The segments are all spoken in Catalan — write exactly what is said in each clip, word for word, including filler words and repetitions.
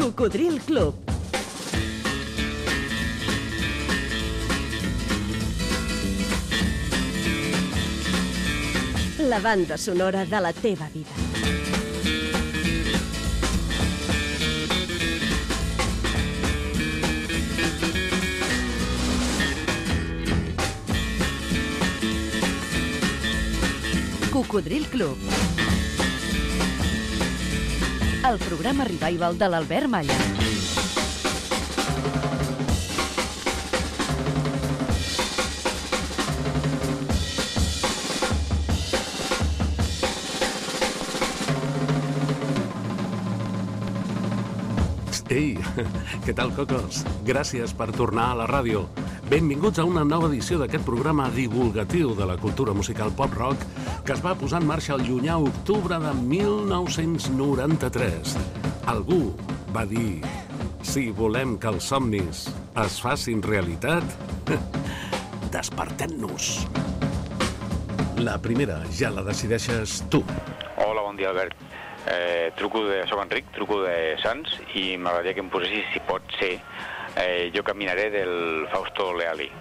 Cocodril Club. La banda sonora de la teva vida. Cocodril Club. El programa revival de l'Albert Malla. Ei, què tal, cocos? Gràcies per tornar a la ràdio. Benvinguts a una nova edició d'aquest programa divulgatiu de la cultura musical pop-rock que es va posar en marxa el llunyà octubre de mil nou-cents noranta-tres. Algú va dir: si volem que els somnis es facin realitat, despertem-nos. La primera ja la decideixes tu. Hola, bon dia, Albert. Eh, truco de... Soc Enric, truco de Sants i m'agradaria que em posessis, si pot ser, eh, Jo caminaré del Fausto Leali.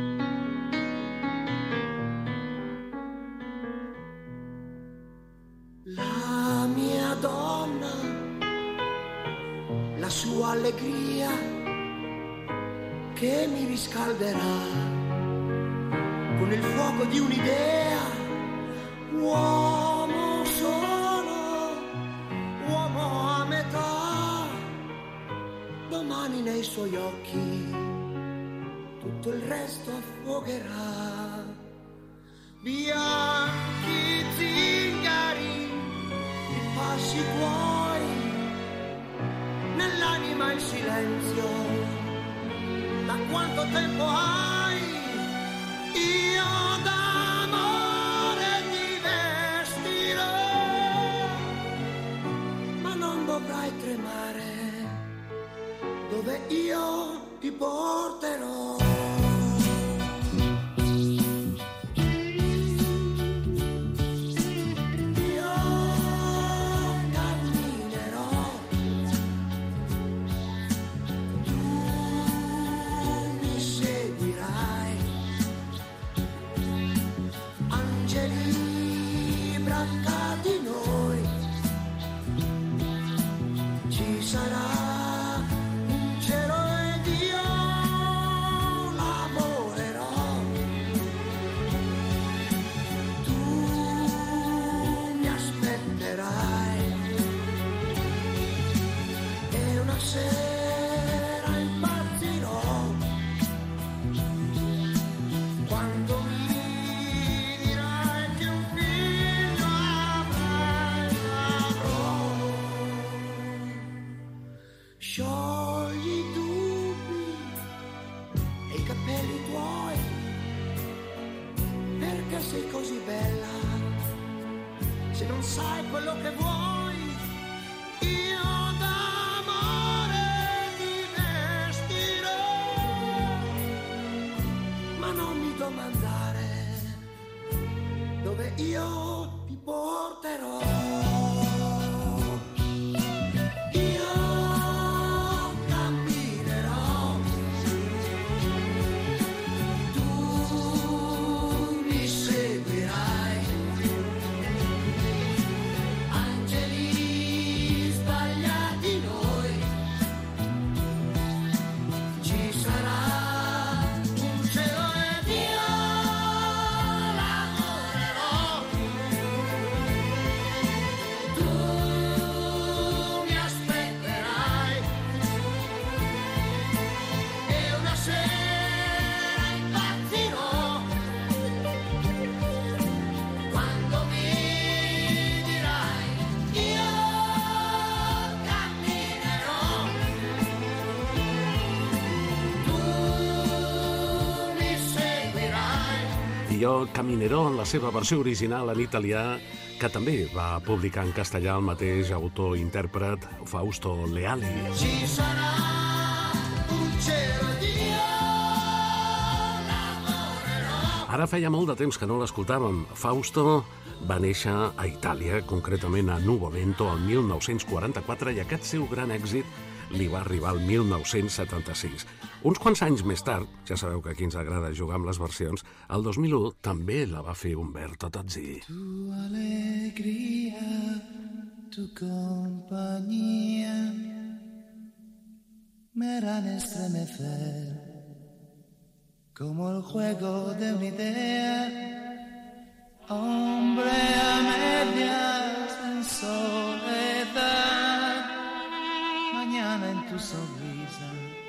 La mia donna, la sua allegria che mi riscalderà con il fuoco di un'idea. Uomo solo, uomo a metà, domani nei suoi occhi tutto il resto affogherà. Bianchi zingari, i passi tuoi, nell'anima il silenzio, da quanto tempo hai? Io d'amore ti vestirò, ma non dovrai tremare, dove io ti porterò. Jo Caminerò, en la seva versió original en italià, que també va publicar en castellà el mateix autor-intèrpret Fausto Leali. Ci sarà un cielo di Dio, lavorerò. Ara feia molt de temps que no l'escoltàvem. Fausto va néixer a Itàlia, concretament a Nuvolento, el mil nou-cents quaranta-quatre, i aquest seu gran èxit li va arribar el mil nou-cents setanta-sis. Uns quants anys més tard, ja sabeu que aquí ens agrada jugar amb les versions, el dos mil u també la va fer Umberto Tozzi. Tu alegría, tu compañía me harán estremecer como el juego de una idea, hombre a medias en soledad. Mañana en tu sonrisa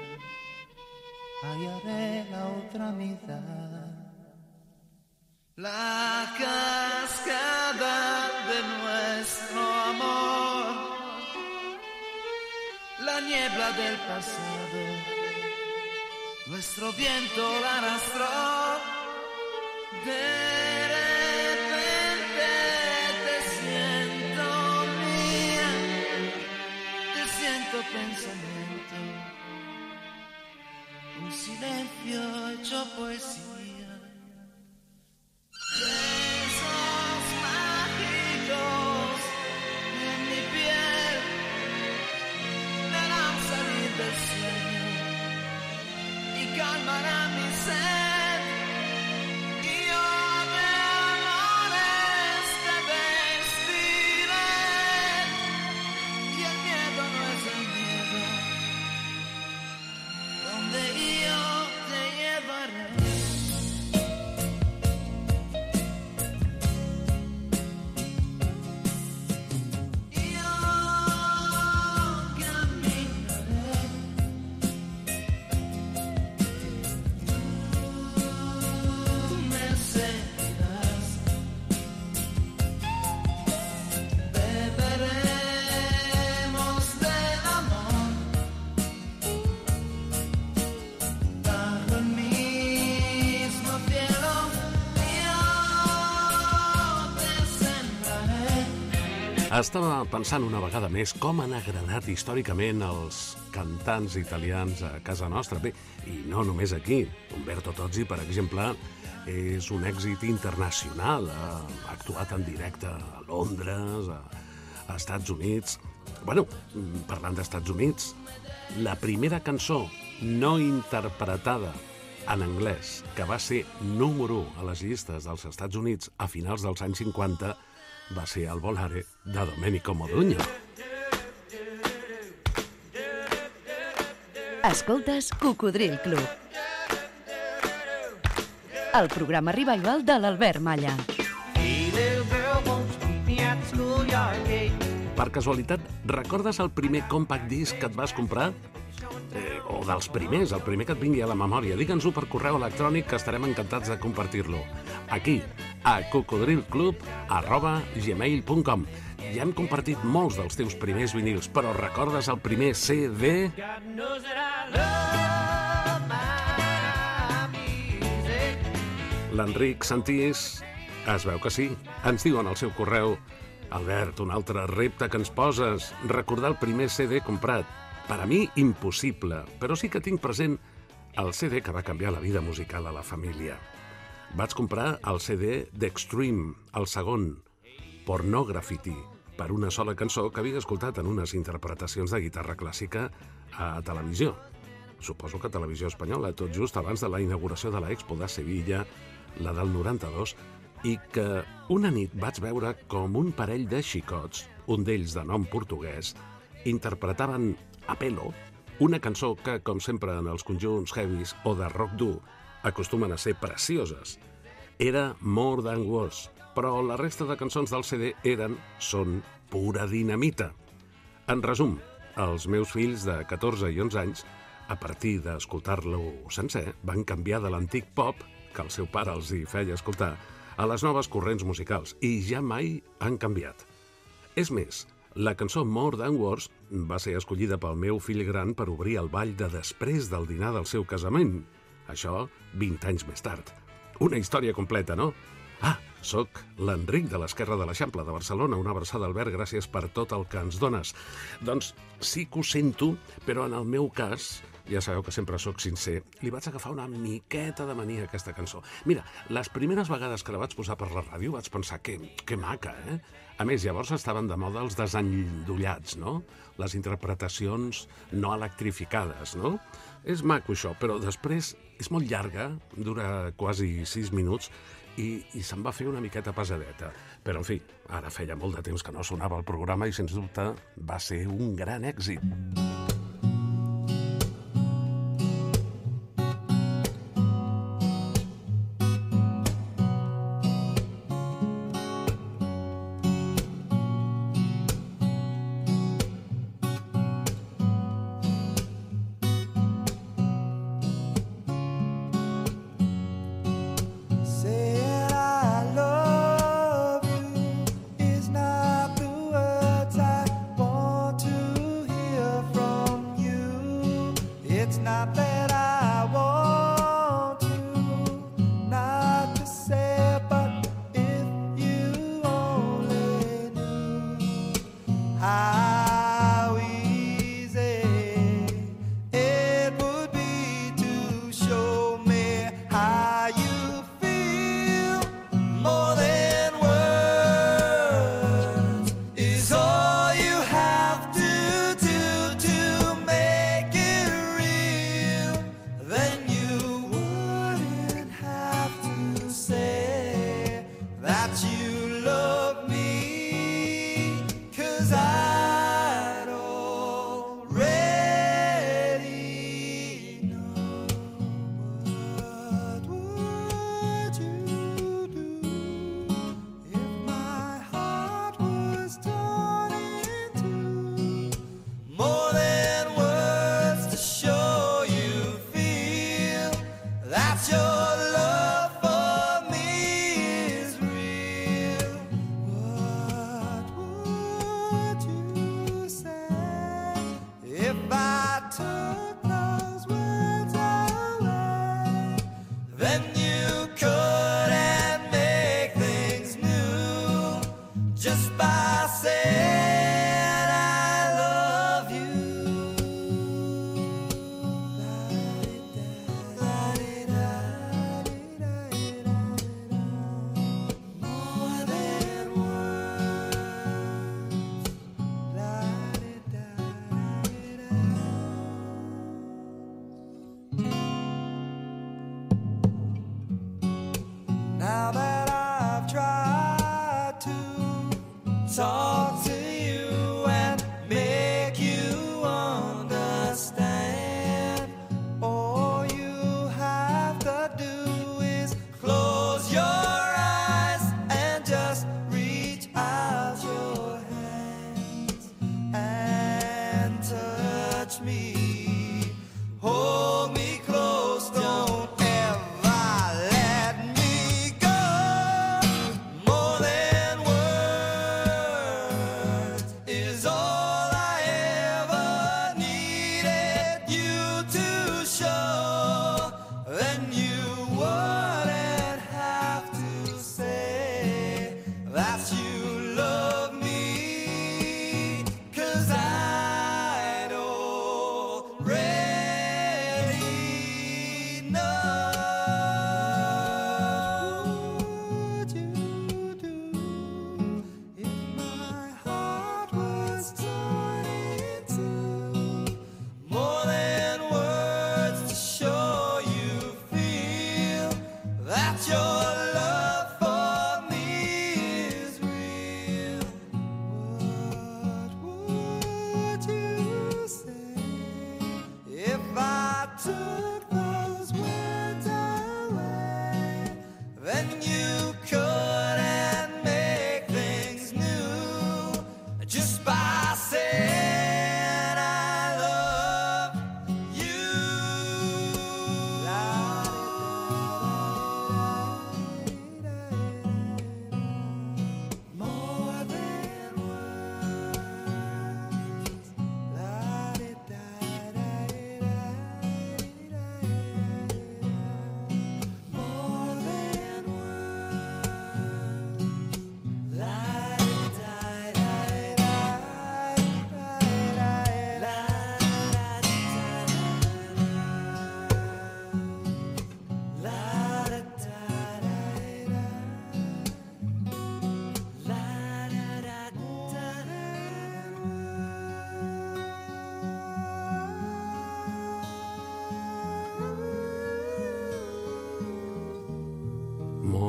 hallaré la otra mitad. La cascada de nuestro amor, la niebla del pasado, nuestro viento la arrastró. De repente te siento mía, te siento pensamiento, un silencio hecho poesía. Besos mágicos en mi piel me harán salir del sueño y calmarán mi sed. Y yo de amores te vestiré y el miedo no es el miedo, donde yo te llevaré. Estava pensant una vegada més com han agradat històricament els cantants italians a casa nostra. Bé, i no només aquí. Umberto Tozzi, per exemple, és un èxit internacional. Ha actuat en directe a Londres, a, a Estats Units. Bueno, parlant d'Estats Units, la primera cançó no interpretada en anglès que va ser número u a les llistes dels Estats Units a finals dels anys cinquanta va ser el Volare de Domenico Modugno. Escoltes Cocodril Club, el programa revival de l'Albert Malla. Per casualitat, recordes el primer compact disc que et vas comprar? Eh, o dels primers, el primer que et vingui a la memòria. Digue'ns-ho per correu electrònic, que estarem encantats de compartir-lo. Aquí, a cocodrilclub arroba gmail punt com. Ja hem compartit molts dels teus primers vinils, però recordes el primer C D? L'Enric Santís es veu que sí. Ens diu en el seu correu: Albert, un altre repte que ens poses, recordar el primer C D comprat. Per a mi, impossible, però sí que tinc present el C D que va canviar la vida musical a la família. Vaig comprar el C D d'Extreme, el segon, Pornography, per una sola cançó que havia escoltat en unes interpretacions de guitarra clàssica a televisió. Suposo que a televisió espanyola, tot just abans de la inauguració de l'Expo de Sevilla, la del noranta-dos, i que una nit vaig veure com un parell de xicots, un d'ells de nom portuguès, interpretaven a pelo una cançó que, com sempre en els conjunts heavies o de rock dur, acostumen a ser precioses. Era More Than Words, però la resta de cançons del C D eren, són, pura dinamita. En resum, els meus fills de catorze i onze anys, a partir d'escoltar-lo sencer, van canviar de l'antic pop, que el seu pare els hi feia escoltar, a les noves corrents musicals, i ja mai han canviat. És més, la cançó More Than Words va ser escollida pel meu fill gran per obrir el ball de després del dinar del seu casament. Això vint anys més tard. Una història completa, no? Ah, Soc l'Enric de l'Esquerra de l'Eixample de Barcelona. Una abraçada, Albert, gràcies per tot el que ens dones. Doncs sí que ho sento, però en el meu cas, ja sabeu que sempre sóc sincer, li vaig agafar una miqueta de mania a aquesta cançó. Mira, les primeres vegades que la vaig posar per la ràdio vaig pensar que, que maca, eh? A més, llavors estaven de moda els desendollats, no? Les interpretacions no electrificades, no? És maco això, però després és molt llarga, dura quasi sis minuts, i, i se'm va fer una miqueta pesadeta. Però, en fi, ara feia molt de temps que no sonava el programa i, sens dubte, va ser un gran èxit.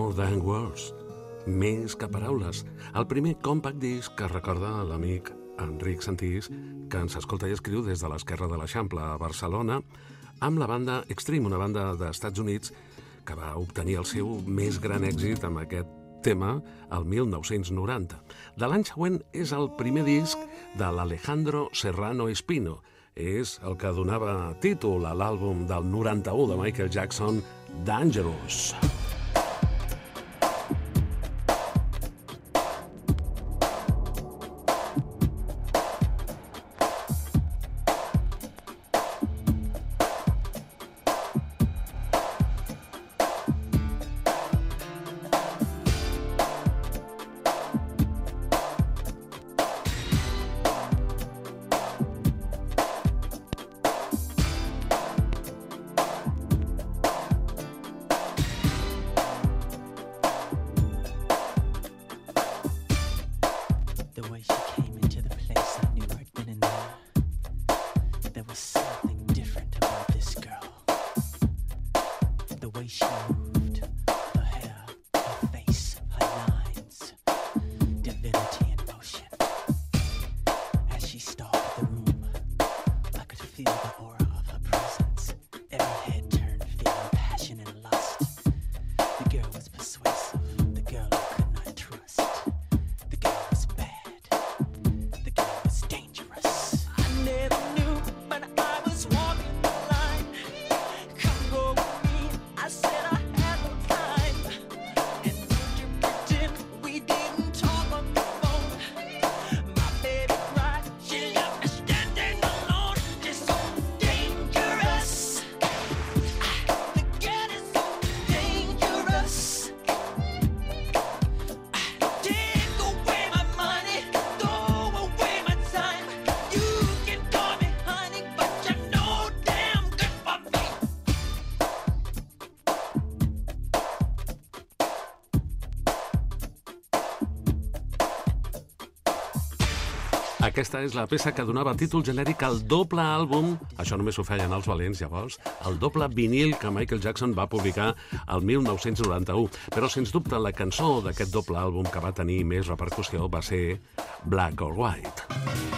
More Than Words, més que paraules. El primer compact disc que recorda l'amic Enric Santís, que ens escolta i escriu des de l'esquerra de l'Eixample a Barcelona, amb la banda Extreme, una banda d'Estats Units que va obtenir el seu més gran èxit amb aquest tema el mil nou-cents noranta. De l'any següent és el primer disc de l'Alejandro Serrano Espino. És el que donava títol a l'àlbum del noranta-u de Michael Jackson, Dangerous. Aquesta és la peça que donava títol genèric al doble àlbum, això només ho feien els valents llavors, el doble vinil que Michael Jackson va publicar el mil nou-cents noranta-u. Però, sens dubte, la cançó d'aquest doble àlbum que va tenir més repercussió va ser Black or White.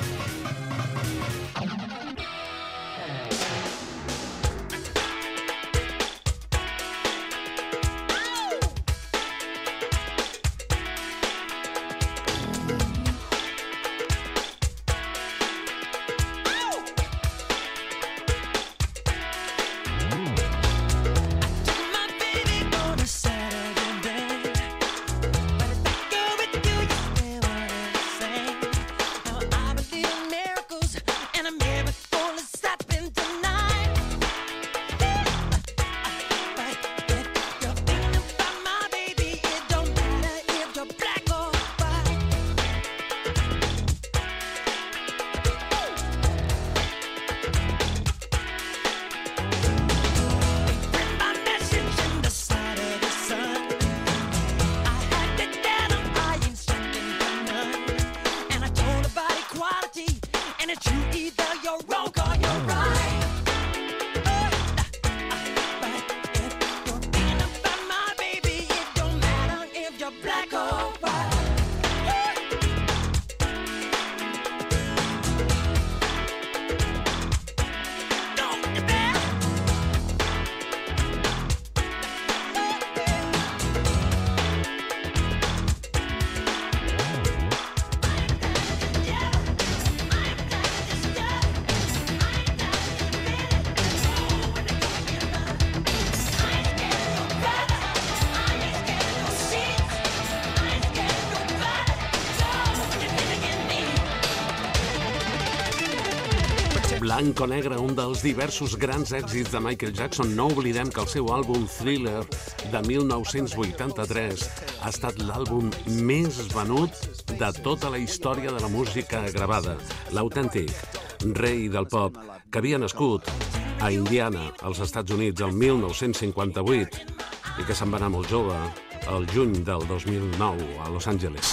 Blanc o negre, un dels diversos grans èxits de Michael Jackson. No oblidem que el seu àlbum Thriller de mil nou-cents vuitanta-tres ha estat l'àlbum més venut de tota la història de la música gravada. L'autèntic rei del pop, que havia nascut a Indiana, als Estats Units, el mil nou-cents cinquanta-vuit, i que se'n va anar molt jove, el juny del dos mil nou, a Los Angeles.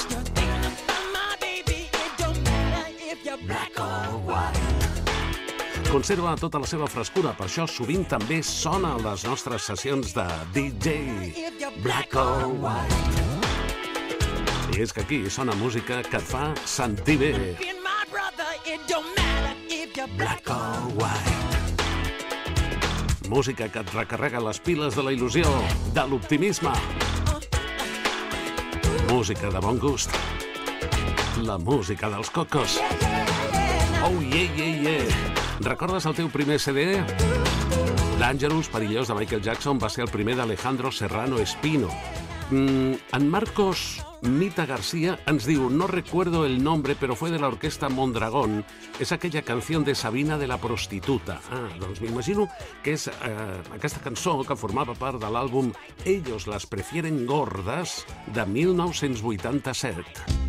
Conserva tota la seva frescura, per això sovint també sona a les nostres sessions de D J Black or White. I és que aquí sona música que et fa sentir bé. Black or White. Música que et recarrega les piles de la il·lusió, de l'optimisme. Música de bon gust. La música dels cocos. Oh, yeah, yeah, yeah. Recordes el teu primer C D? L'Angelus perillós de Michael Jackson va ser el primer d'Alejandro Serrano Espino. Mm, en Marcos Mita García ens diu: no recuerdo el nombre, pero fue de la orquesta Mondragón. Es aquella canción de Sabina de la prostituta. Ah, doncs m'imagino que és eh, aquesta cançó que formava part de l'àlbum Ellos las prefieren gordas de mil nou-cents vuitanta-set.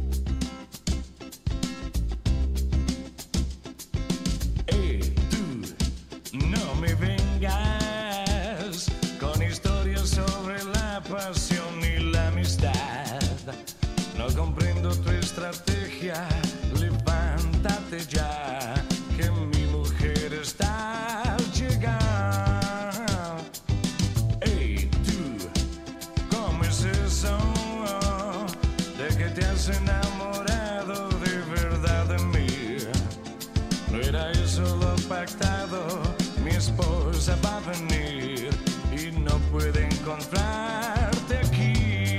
Levántate ya, que mi mujer está al llegar. Hey, tú, ¿cómo es eso? De que te has enamorado de verdad de mí. No era eso lo pactado, mi esposa va a venir y no puede encontrarte aquí.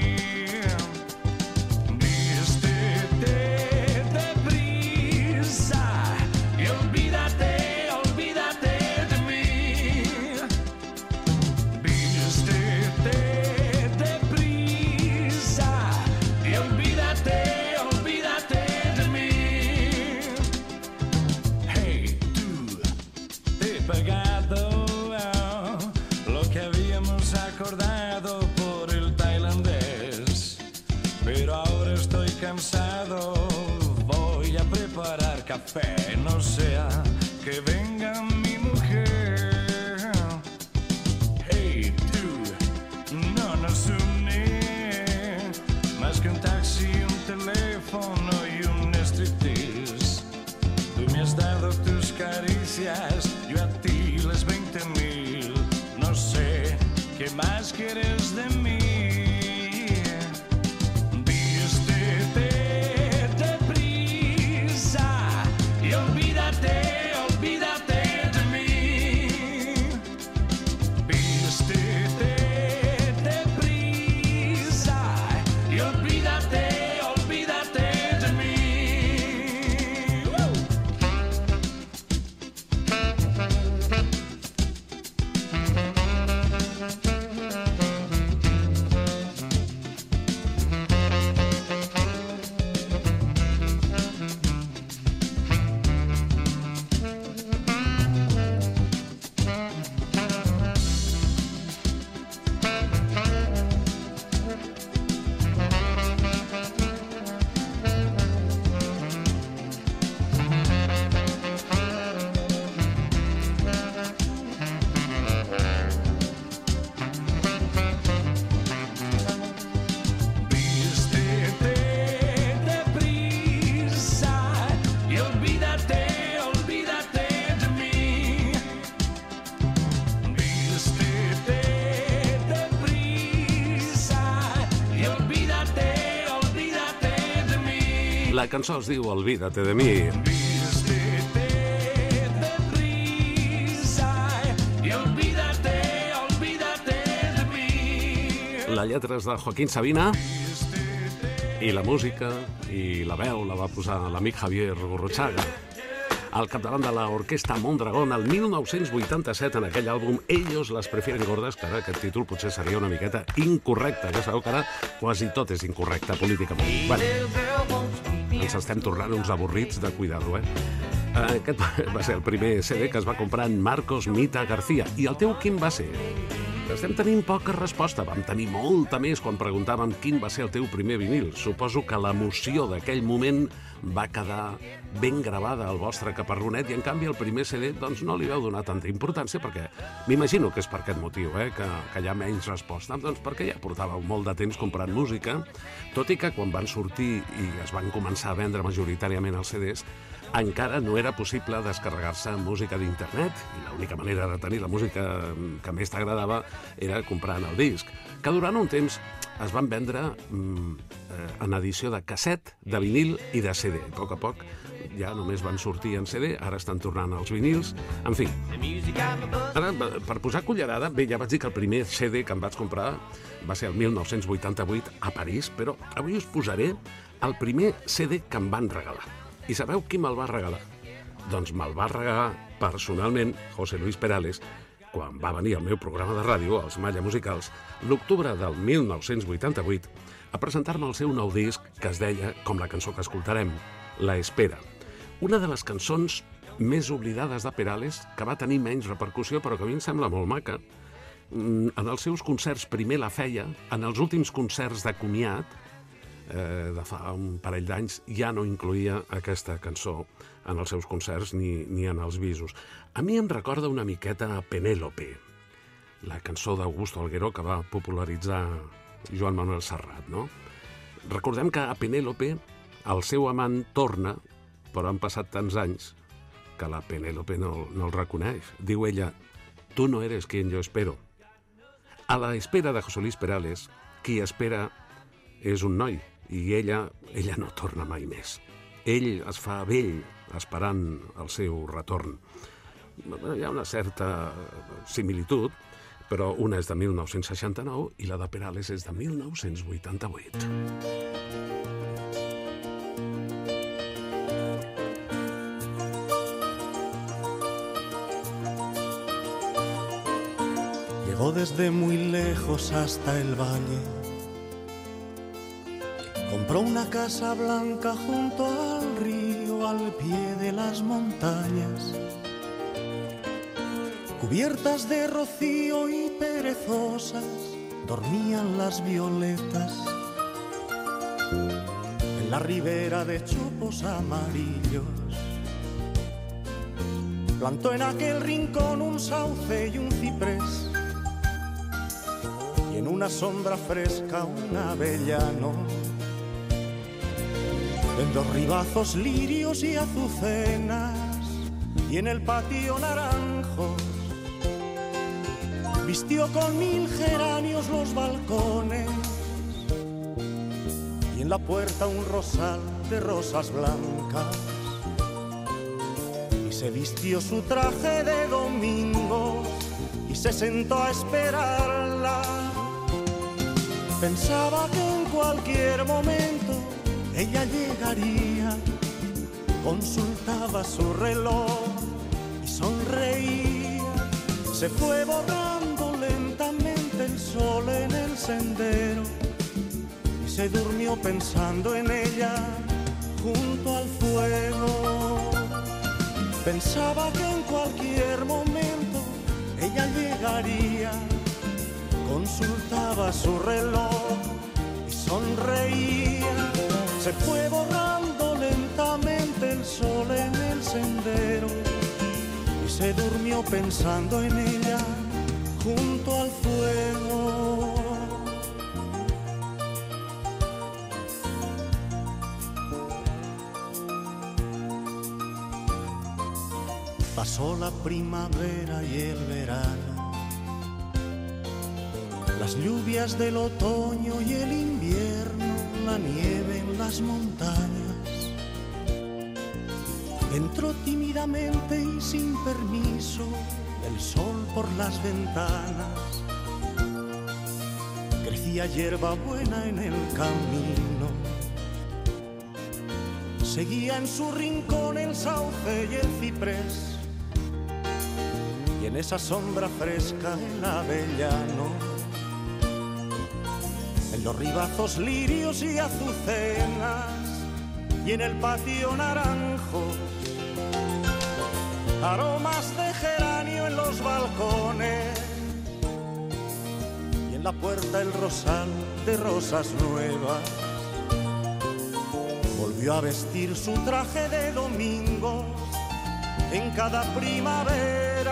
Por el tailandés, pero ahora estoy cansado, voy a preparar café, no sea que venga mi mujer. Hey, tú, no nos une más que un taxi, un teléfono y un striptease. Tú me has dado tus caricias, yo a ti las veinte mil, no sé ¿qué más quieres de mí? Vístete deprisa y olvídate, olvídate de mí. Vístete deprisa y olvídate, olvídate de mí. La cançó es diu Olvídate de mi. La lletra és de Joaquín Sabina i la música i la veu la va posar l'amic Javier Gurruchaga al capdavant de l'orquestra Mondragón el mil nou-cents vuitanta-set en aquell àlbum Ellos las prefieren gordas, que ara aquest títol potser seria una miqueta incorrecte. Ja sabeu que ara quasi tot és incorrecte políticament. Bueno, ens estem tornant uns avorrits de cuidado, eh? Aquest va ser el primer C D que es va comprar en Marcos Mita García. I el teu quin va ser? Estem tenint poca resposta. Vam tenir molta més quan preguntàvem quin va ser el teu primer vinil. Suposo que l'emoció d'aquell moment va quedar ben gravada al vostre caparronet i, en canvi, el primer C D doncs, no li vau donar tanta importància perquè m'imagino que és per aquest motiu, eh, que, que hi ha menys resposta. Doncs perquè ja portàveu molt de temps comprant música, tot i que quan van sortir i es van començar a vendre majoritàriament els C Ds, encara no era possible descarregar-se música d'internet i l'única manera de tenir la música que més t'agradava era comprant el disc, que durant un temps es van vendre mm, en edició de casset, de vinil i de C D. A poc a poc ja només van sortir en C D, ara estan tornant als vinils, en fi. Ara, per posar cullerada, bé, ja vaig dir que el primer C D que em vaig comprar va ser el mil nou-cents vuitanta-vuit a París, però avui us posaré el primer C D que em van regalar. I sabeu qui me'l va regalar? Doncs me'l va regalar personalment José Luis Perales, quan va venir al meu programa de ràdio, els Malla Musicals, l'octubre del mil nou-cents vuitanta-vuit, a presentar-me el seu nou disc que es deia, com la cançó que escoltarem, La Espera. Una de les cançons més oblidades de Perales, que va tenir menys repercussió, però que a mi em sembla molt maca. En els seus concerts primer la feia, en els últims concerts de comiat, eh, de fa un parell d'anys, ja no incloïa aquesta cançó en els seus concerts ni, ni en els visos. A mi em recorda una miqueta a Penélope, la cançó d'Augusto Algueró que va popularitzar Joan Manuel Serrat, no? Recordem que a Penélope el seu amant torna, però han passat tants anys que la Penélope no, no el reconeix. Diu ella, tu no eres quien yo espero. A la espera de José Luis Perales, qui espera és un noi, i ella, ella no torna mai més. Ell es fa vell esperant el seu retorn. Hi ha una certa similitud, però una és de mil nou-cents seixanta-nou i la de Perales és de mil nou-cents vuitanta-vuit. Llegó desde muy lejos hasta el valle. Compró una casa blanca junto al río, al pie de las montañas, cubiertas de rocío y perezosas, dormían las violetas. En la ribera de chopos amarillos, plantó en aquel rincón un sauce y un ciprés, y en una sombra fresca un avellano. En dos ribazos lirios y azucenas, y en el patio naranjos, vistió con mil geranios los balcones, y en la puerta un rosal de rosas blancas, y se vistió su traje de domingo y se sentó a esperarla. Pensaba que en cualquier momento ella llegaría, consultaba su reloj y sonreía. Se fue borrando lentamente el sol en el sendero y se durmió pensando en ella junto al fuego. Pensaba que en cualquier momento ella llegaría, consultaba su reloj y sonreía. Se fue borrando lentamente el sol en el sendero y se durmió pensando en ella junto al fuego. Pasó la primavera y el verano, las lluvias del otoño y el invierno, la nieve en las montañas. Entró tímidamente y sin permiso el sol por las ventanas. Crecía hierba buena en el camino, seguía en su rincón el sauce y el ciprés, y en esa sombra fresca el avellano. En los ribazos lirios y azucenas, y en el patio naranjos, aromas de geranio en los balcones, y en la puerta el rosal de rosas nuevas. Volvió a vestir su traje de domingo en cada primavera,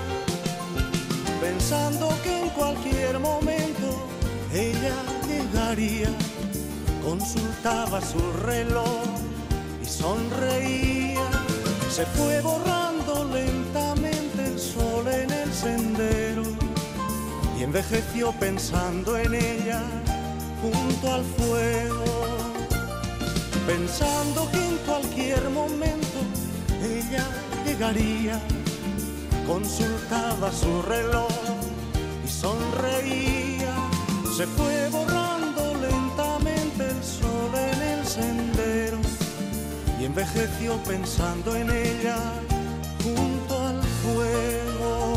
pensando que en cualquier momento ella llegaría, consultaba su reloj y sonreía. se fue borrando lentamente el sol en el sendero y envejeció pensando en ella junto al fuego, pensando que en cualquier momento ella llegaría. Consultaba su reloj y sonreía. Se fue borrando lentamente el sol en el sendero y envejeció pensando en ella junto al fuego.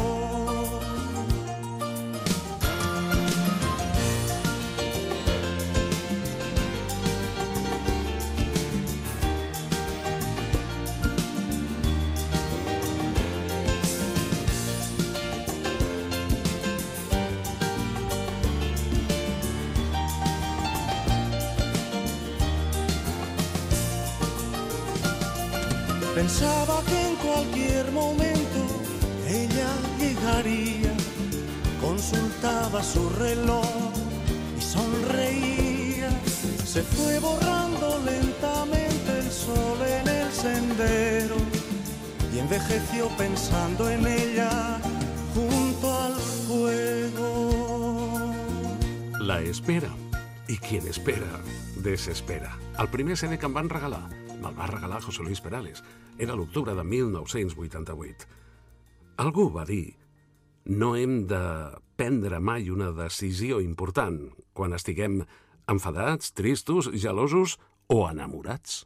Pensaba que en cualquier momento ella llegaría, consultaba su reloj y sonreía. Se fue borrando lentamente el sol en el sendero y envejeció pensando en ella junto al fuego. La espera. I quien espera, desespera. El primer C D que em van regalar me'l va regalar José Luis Perales. Era l'octubre de mil nou-cents vuitanta-vuit. Algú va dir: no hem de prendre mai una decisió important quan estiguem enfadats, tristos, gelosos o enamorats.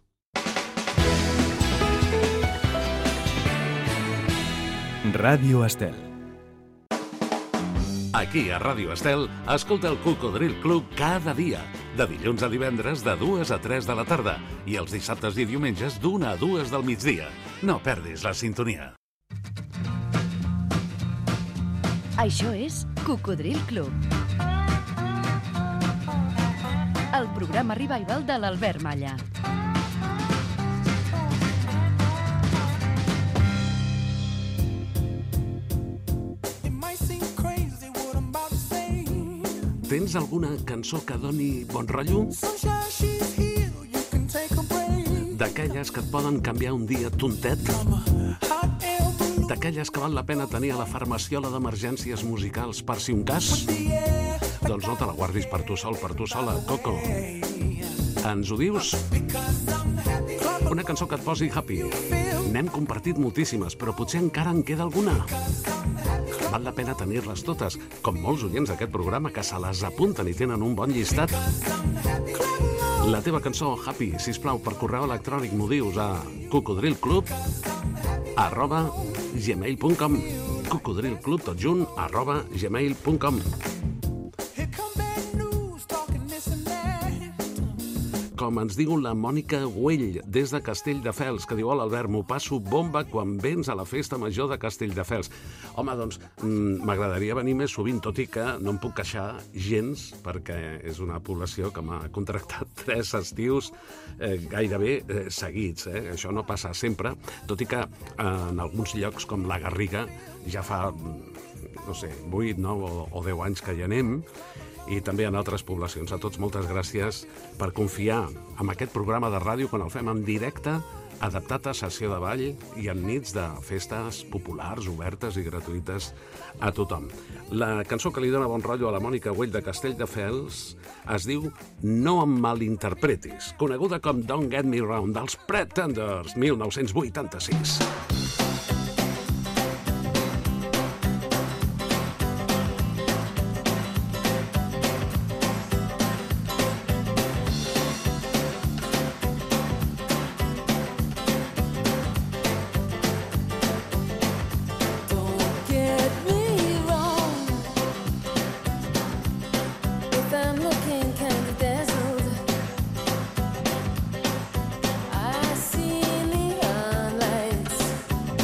Ràdio Estel. Aquí, a Ràdio Estel, escolta el Cocodril Club cada dia, de dilluns a divendres de dues a tres de la tarda i els dissabtes i diumenges d'una a dues del migdia. No perdis la sintonia. Això és Cocodril Club, el programa revival de l'Albert Malla. Tens alguna cançó que doni bon rotllo? D'aquelles que et poden canviar un dia tontet? D'aquelles que val la pena tenir a la farmaciola d'emergències musicals per si un cas? Doncs no te la guardis per tu sol, per tu sola, Coco. Ens ho dius? Una cançó que et posi happy. N'hem compartit moltíssimes, però potser encara en queda alguna. Val la pena tenir-les totes, com molts oients d'aquest programa que se les apunten i tenen un bon llistat. La teva cançó happy, sisplau, per correu electrònic m'ho dius a cocodrilclub arroba gmail punt com cocodrilclub tot junt arroba gmail punt com. Com ens diu la Mònica Güell, des de Castelldefels, que diu: hola, Albert, m'ho passo bomba quan vens a la festa major de Castelldefels. Home, doncs, m'agradaria venir més sovint, tot i que no em puc queixar gens, perquè és una població que m'ha contractat tres estius eh, gairebé eh, seguits. Eh? Això no passa sempre, tot i que eh, en alguns llocs, com la Garriga, ja fa, no sé, vuit, nou o, o deu anys que hi anem, i també en altres poblacions. A tots moltes gràcies per confiar en aquest programa de ràdio quan el fem en directe, adaptat a sessió de ball i en nits de festes populars, obertes i gratuïtes a tothom. La cançó que li dona bon rotllo a la Mònica Güell de Castelldefels es diu No em malinterpretis, coneguda com Don't Get Me Round, dels Pretenders, mil nou-cents vuitanta-sis. I see neon lights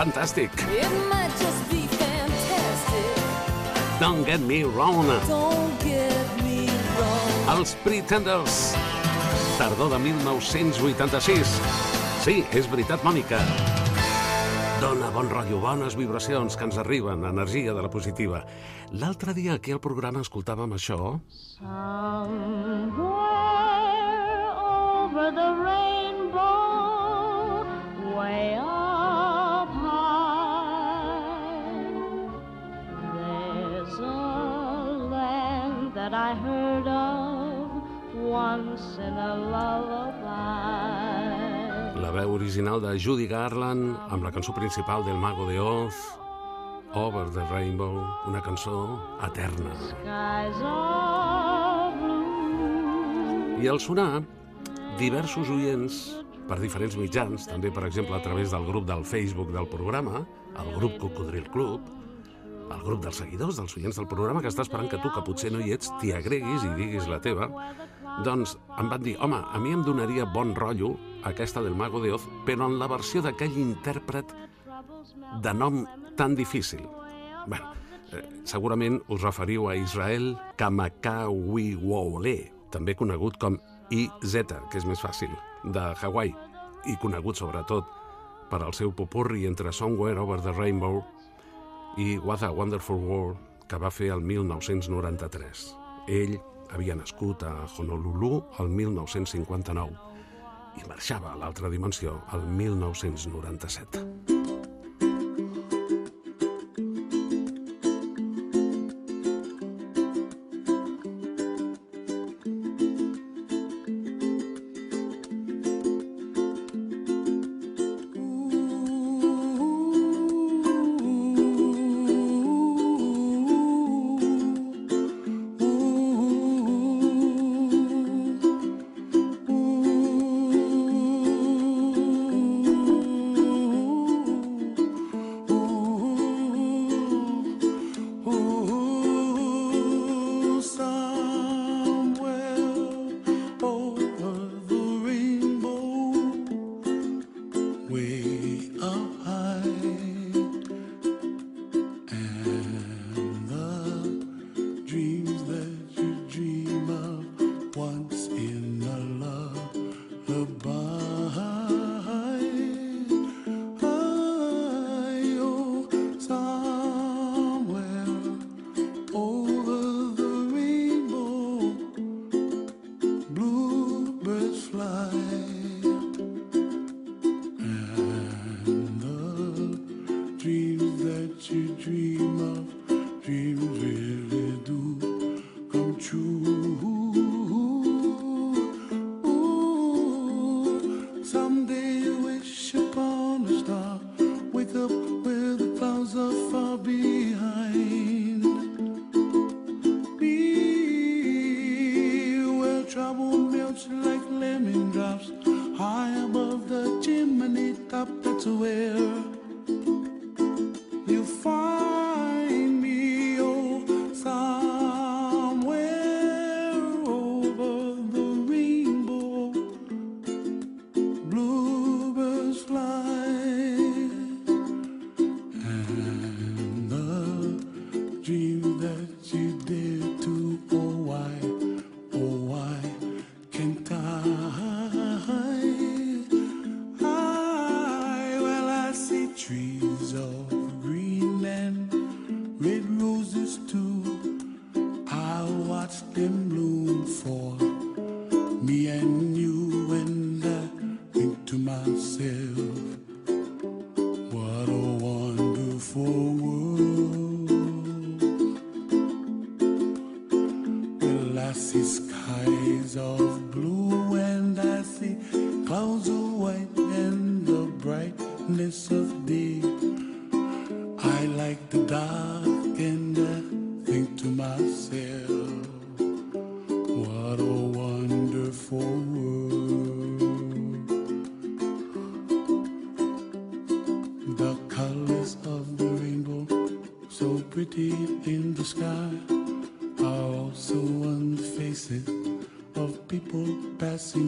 fantàstic. It might just be fantastic. Don't get me wrong. Don't get me wrong. Els Pretenders. Tardor de mil nou-cents vuitanta-sis. Sí, és veritat, Mònica. Dona bon rotllo, bones vibracions que ens arriben, energia de la positiva. L'altre dia aquí al programa escoltàvem això. Somewhere over the rainbow, way up high, there's a land that I heard of once in a lullaby. La veu original de Judy Garland amb la cançó principal del Mago de Oz, Over the Rainbow, una cançó eterna. I al sonar, diversos oients, per diferents mitjans, també per exemple a través del grup del Facebook del programa, el grup Cocodril Club, el grup dels seguidors, dels oients del programa, que està esperant que tu, que potser no hi ets, t'hi agreguis i diguis la teva, doncs em van dir, home, a mi em donaria bon rotllo aquesta del Mago de Oz, però en la versió d'aquell intèrpret de nom tan difícil. Bé, eh, segurament us referiu a Israel Kamakawiwo'ole, també conegut com I Z, que és més fàcil, de Hawaii, i conegut sobretot per al seu popurri entre Somewhere Over the Rainbow i What a Wonderful World, que va fer el mil nou-cents noranta-tres. Ell havia nascut a Honolulu el mil nou-cents cinquanta-nou i marxava a l'altra dimensió el mil nou-cents noranta-set.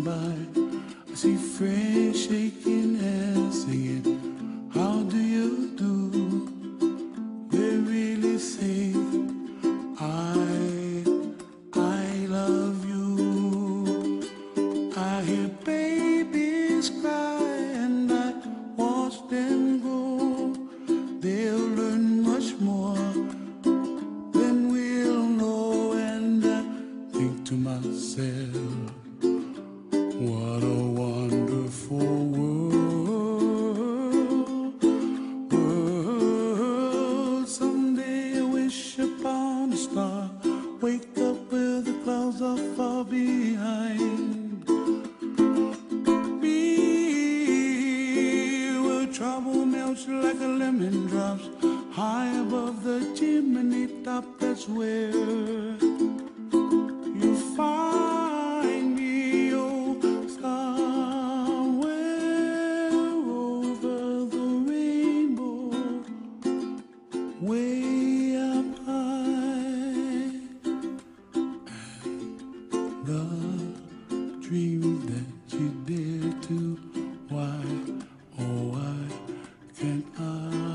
I see friends shaking hands singing, how do you to myself, what a wonderful world, world. Someday I wish upon a star, wake up where the clouds are far behind. Be where trouble melts like a lemon drops, high above the chimney top. That's where you find me, oh, somewhere over the rainbow, way up high. And the dreams that you dare to, why, oh, why can't I?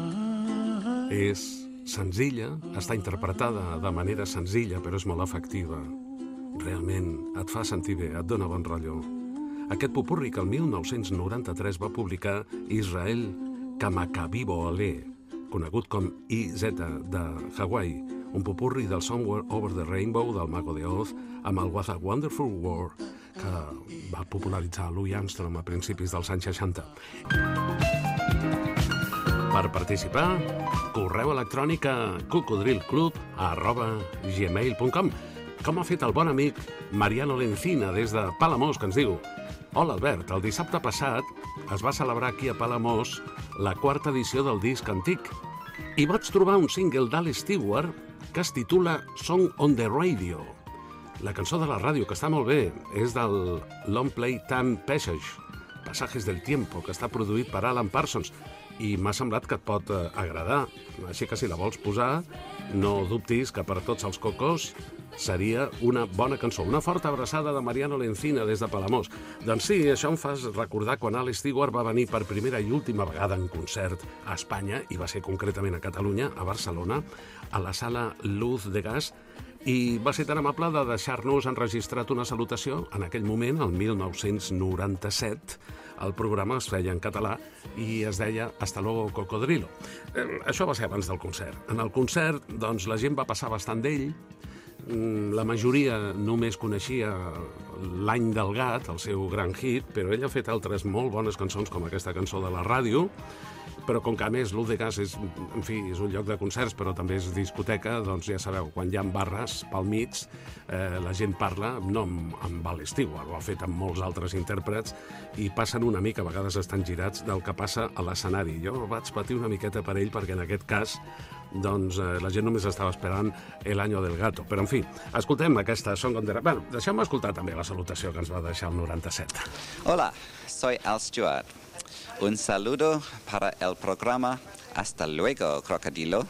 És senzilla, està interpretada de manera senzilla, però és molt efectiva. Realment et fa sentir bé, et dona bon rotllo. Aquest popurri que el mil nou-cents noranta-tres va publicar Israel Kamakawiwo Ole, conegut com I Z de Hawaii, un popurri del Somewhere Over the Rainbow del Mago de Oz amb el What a Wonderful World que va popularitzar Louis Armstrong a principis dels anys seixanta. Per participar, correu electrònic a cocodrilclub arroba gmail punt com, com ha fet el bon amic Mariano Lencina des de Palamós, que ens diu: Hola Albert, el dissabte passat es va celebrar aquí a Palamós la quarta edició del disc antic i vaig trobar un single d'Alice Stewart que es titula Song on the Radio. La cançó de la ràdio, que està molt bé, és del Long Play Time Passage, Passajes del Tiempo, que està produït per Alan Parsons, i m'ha semblat que et pot eh, agradar. Així que si la vols posar, no dubtis que per tots els cocos seria una bona cançó. Una forta abraçada de Mariano Lencina des de Palamós. Doncs sí, això em fa recordar quan Alice Stewart va venir per primera i última vegada en concert a Espanya, i va ser concretament a Catalunya, a Barcelona, a la sala Luz de Gas, i va ser tan amable de deixar-nos enregistrat una salutació. En aquell moment, el mil nou-cents noranta-set, el programa es feia en català i es deia Hasta luego, cocodrilo. Eh, això va ser abans del concert. En el concert, doncs, la gent va passar bastant d'ell. La majoria només coneixia L'any del gat, el seu gran hit, però ell ha fet altres molt bones cançons, com aquesta cançó de la ràdio. Però com que a més Luz de Gas és, en fi, és un lloc de concerts, però també és discoteca, doncs ja sabeu, quan hi ha barres pel mig, eh, la gent parla, no amb, amb Alice Stewart, ho ha fet amb molts altres intèrprets, i passen una mica, a vegades estan girats, del que passa a l'escenari. Jo vaig patir una miqueta per ell, perquè en aquest cas doncs eh, la gent només estava esperant El año del gato. Però, en fi, escoltem aquesta Song on the Radio. Bueno, deixem escoltar també la salutació que ens va deixar el noranta-set. Hola, soy Al Stewart. Un saludo para el programa Hasta luego, crocodilo,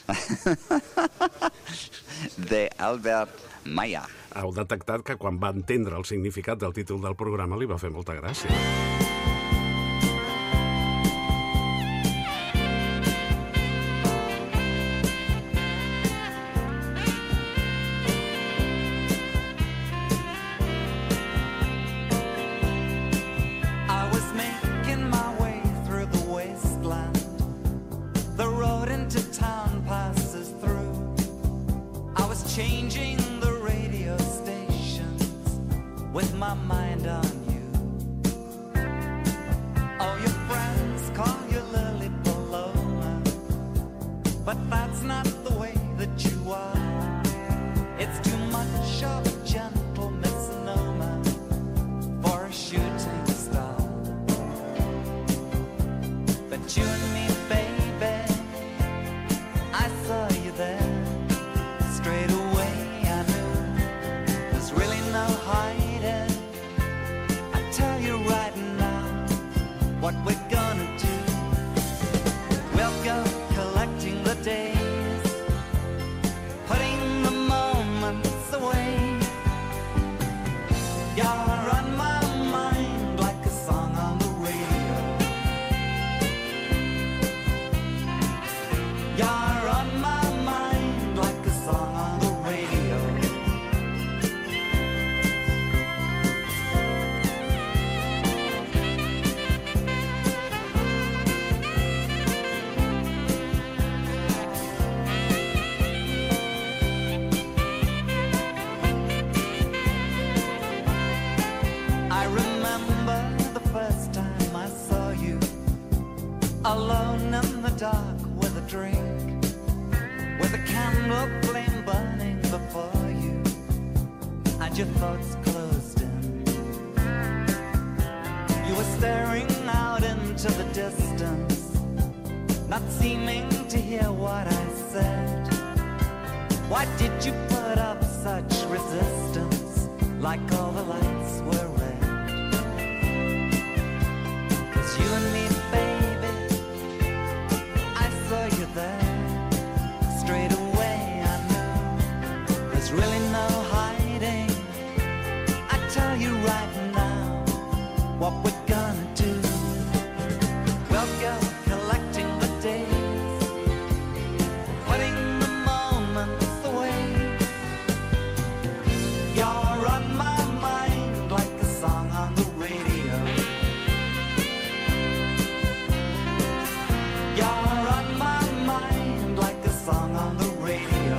de Albert Maya. Heu detectat que quan va entendre el significat del títol del programa li va fer molta gràcia. With my mind on you. All your friends call you Lily Paloma, but that's not the way that you are. It's too much of a gentle misnomer for a shooting star. But you and me, baby, I saw you there. Straight away I knew there's really no hiding. What we're gonna do, we'll go collecting the days your thoughts closed in. You were staring out into the distance, not seeming to hear what I said. Why did you put up such resistance, like all the lights were red? 'Cause you and me, baby, I saw you there. Straight away I knew there's really no hiding. I tell you right now what we're gonna do. We'll go collecting the days, putting the moments away. You're on my mind like a song on the radio. You're on my mind like a song on the radio.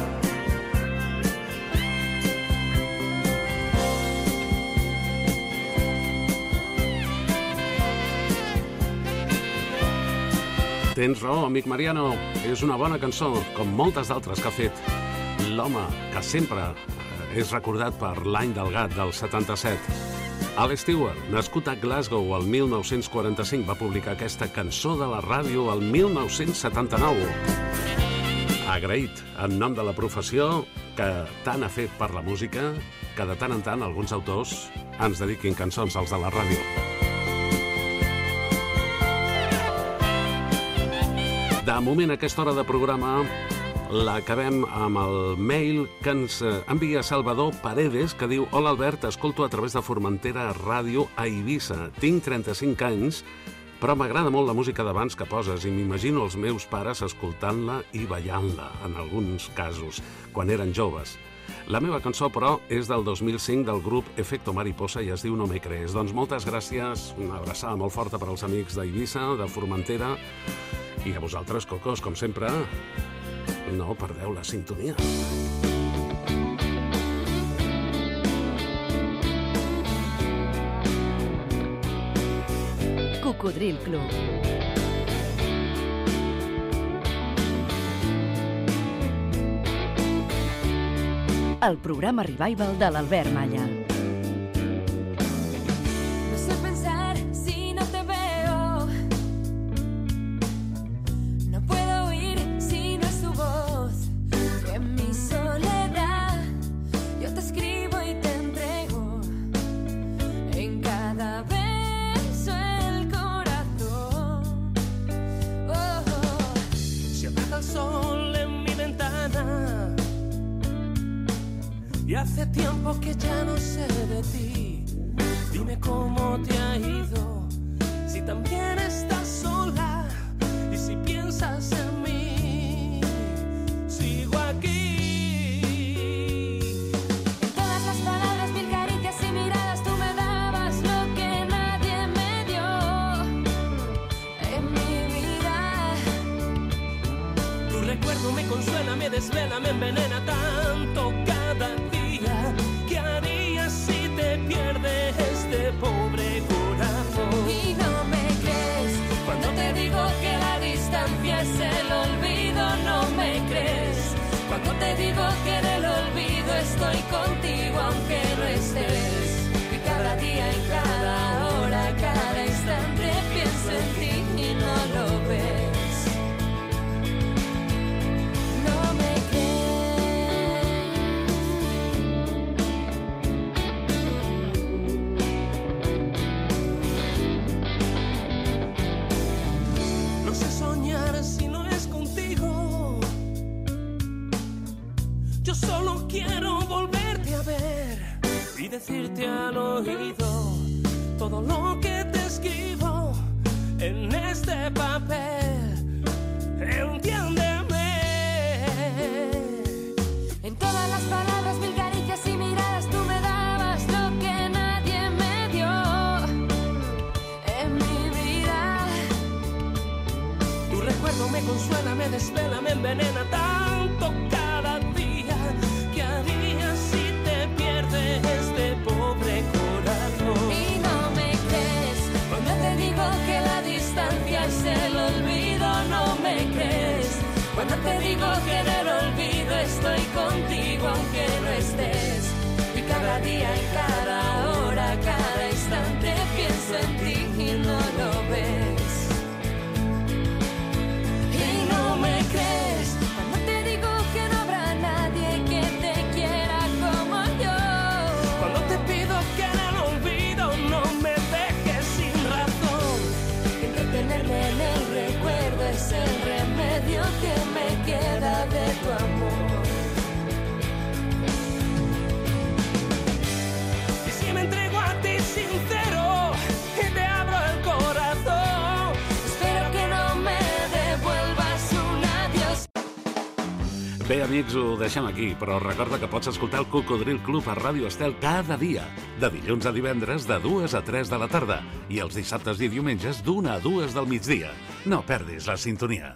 Tens raó, amic Mariano. És una bona cançó, com moltes d'altres que ha fet. L'home que sempre és recordat per l'any del gat del setanta-set. Al Stewart, nascut a Glasgow el mil nou-cents quaranta-cinc, va publicar aquesta cançó de la ràdio el mil nou-cents setanta-nou. Agraït en nom de la professió que tant ha fet per la música que de tant en tant alguns autors ens dediquin cançons als de la ràdio. De moment, aquesta hora de programa l'acabem amb el mail que ens envia Salvador Paredes, que diu: Hola Albert, escolto a través de Formentera Ràdio a Eivissa. Tinc trenta-cinc anys, però m'agrada molt la música d'abans que poses i m'imagino els meus pares escoltant-la i ballant-la, en alguns casos, quan eren joves. La meva cançó, però, és del dos mil cinc del grup Efecto Mariposa i es diu No me crees. Doncs moltes gràcies, una abraçada molt forta per als amics d'Eivissa, de Formentera, i a vosaltres, cocos, com sempre, no perdeu la sintonia. Cocodril Club. El programa Revival de l'Albert Malla. No sé pensar si no te veo. No puedo oír si no es tu voz. En mi soledad yo te escribo y te entrego en cada beso el corazón. Oh, oh. Se apaga el sol en mi ventana y hace tiempo que ya no sé de ti. Dime cómo te ha ido, si también estás sola y si piensas en mí. Sigo aquí. En todas las palabras, mil caricias y miradas, tú me dabas lo que nadie me dio en mi vida. Tu recuerdo me consuela, me desvela, me envenena tanto cada día. ¿Qué harías si te pierdes este pobre corazón? Y no me crees cuando te digo que la distancia es el olvido. No me crees cuando te digo que en el olvido estoy contigo aunque no estés. Y cada día y cada hora, cada instante pienso en ti y no lo ves. No me No sé soñar si no es contigo. Yo solo quiero volverte a ver y decirte al oído todo lo que te escribo en este papel. Entiéndeme. En todas las palabras, mil caricias y miradas, tú me dabas lo que nadie me dio en mi vida. Tu recuerdo me consuela, me desvela, me envenena tanto cada día. ¿Qué harías si te pierdes este pobre corazón? Y no me crees cuando te digo que la distancia es el olvido. No me crees cuando te digo que en el olvido estoy contigo aunque no estés. Y cada cada día, en cada hora, cada instante pienso en ti y no lo ves. Y no me crees cuando te digo que no habrá nadie que te quiera como yo. Cuando te pido que en el olvido no me dejes sin razón. Entretenerme en el recuerdo es el remedio que me queda de tu amor. Y si me entrego a ti sincero y te abro el corazón, espero que no me devuelvas un adiós. Bé, amics, ho deixem aquí, però recorda que pots escoltar el Cocodril Club a Ràdio Estel cada dia, de dilluns a divendres de dues a tres de la tarda i els dissabtes i diumenges d'una a dues del migdia. No perdis la sintonia.